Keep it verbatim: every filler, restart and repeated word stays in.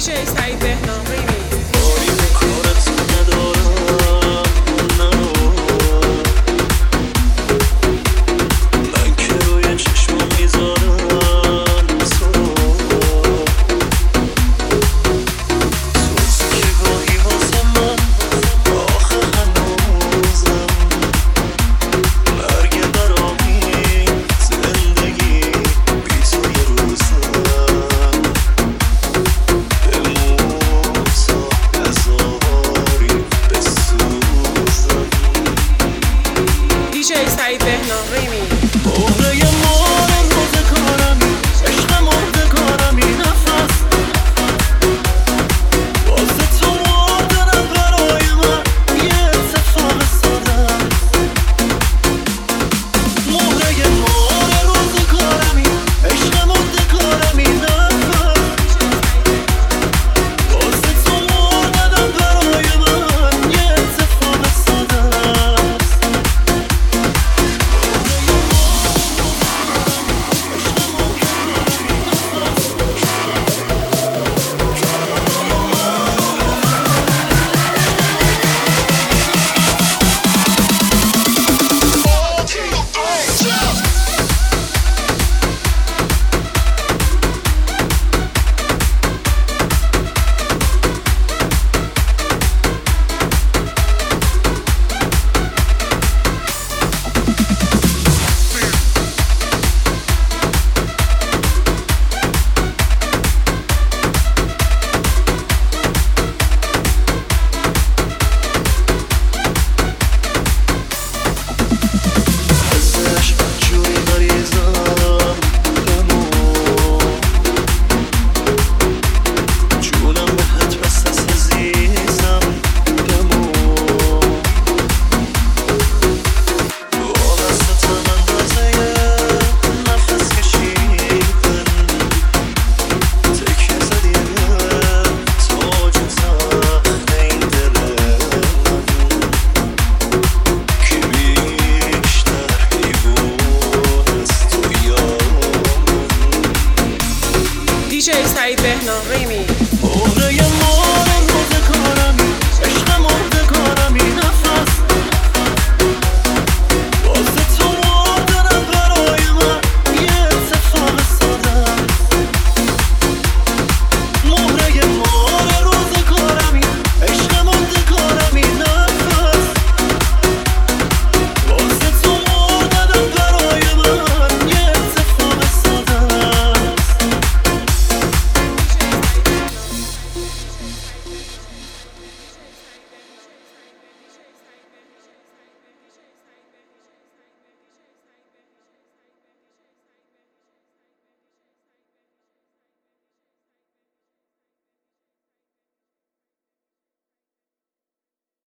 دیجی سعید بهنام ریمیکس. کاری به کارت ندارم نه من که روی چشم میذارم تو توست که گاهی واسه من آخه هنوزم مرگ برامی زندگی بی تو یه روزم دیجی سعید بهنام ریمیکس. مهره مار روز کارمی عشق مرده کارمی نفس واسه تو مردنم برای من یه اتفاق ساده مهره مار روز کارمی عشق مرده کارمی نفس واسه تو مردنم برای من یه اتفاق ساده دیجی سعید بهنام ریمیکس. مهره مار